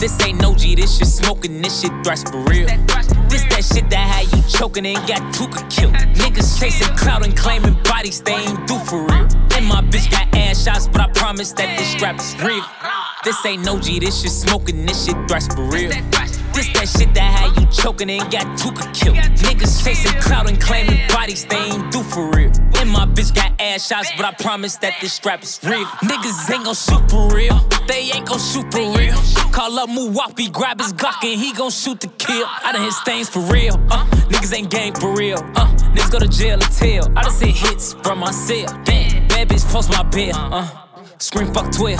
This ain't no G, this shit smoking, this shit thrash for real. This that shit that had you choking and got Tuka killed. Niggas chasing clout and claiming bodies they ain't do for real. And my bitch got ass shots, but I promise that this strap is real. This ain't no G, this shit smoking, this shit thrash for real. This that shit that had you choking and got Tuka killed. Niggas chasing clout and claiming bodies they ain't do for real. And my bitch got ass shots, but I promise that this strap is real. Niggas ain't gon' shoot for real, they ain't gon' shoot for real. Call up Muwapi, grab his Glock and he gon' shoot to kill. I done hit stains for real, niggas ain't gang for real, niggas go to jail or tell. I done seen hits from my cell, damn, bad bitch post my bill, scream fuck 12,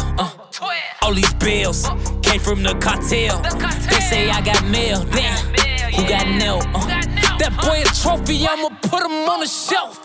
all these bills came from the cartel. They say I got mail, damn, who got nailed? That boy a trophy, I'ma put him on the shelf.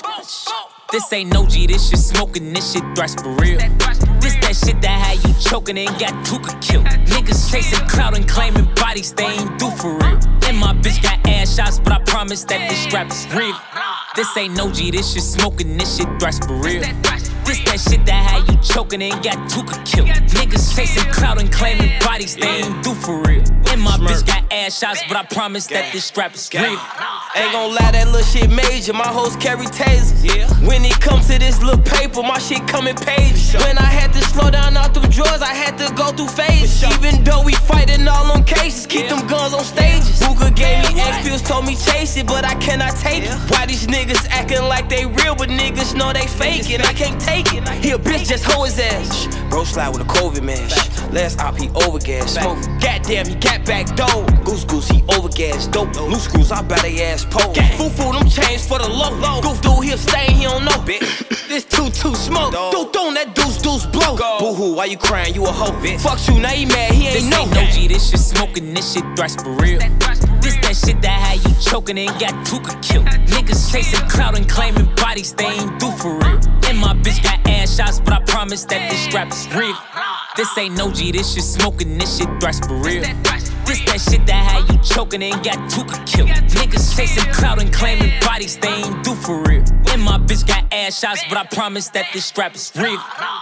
This ain't no G, this shit smoking, this shit thrash for real. This that shit that had you choking and got Tuka killed. Niggas chasing clout and claiming bodies they ain't do for real. And my bitch got ass shots, but I promise that this strap is real. This ain't no G, this shit smoking, this shit thrash for real. This that shit that had you choking and got Tuka killed. Niggas chasing clout and claiming bodies they ain't do for real. And my bitch got ass shots, but I promise that this strap is real. Ain't gon' lie, that little shit major. My hoes carry tasers. When it comes to this little paper, my shit come in pages. When I had to slow down out them drawers, I had to go through phases. Even though we fighting all on cases, keep them guns on stages. Booker gave me X pills, told me chase it, but I cannot take it. Why these niggas acting like they real, but niggas know they faking? I can't take it. He a bitch, just hoe his ass. Bro slide with a COVID mash. Last op, he overgas. Smoke. Goddamn, he got back dope. Goose, he overgas. Dope. Loose screws, I bet they ass pole. Foo, them chains for the low. Goof dude, he'll stay, he don't know. Bitch. This two smoke. Dude, that deuce blow. Boo-hoo, why you crying? You a hoe, bitch. Fuck you, now he mad, he ain't know. This ain't no G, this shit smoking, this shit thrash for real. This that shit that had you choking and got Tuka killed. Niggas chasing clout and claiming bodies they ain't do for real. And my bitch got ass shots, but I promise that this strap is real. This ain't no G, this shit smoking, this shit thrash for real. This that shit that had you choking and got Tuka killed. Niggas chasing clout and claiming bodies they ain't do for real. And my bitch got ass shots, but I promise that this strap is real.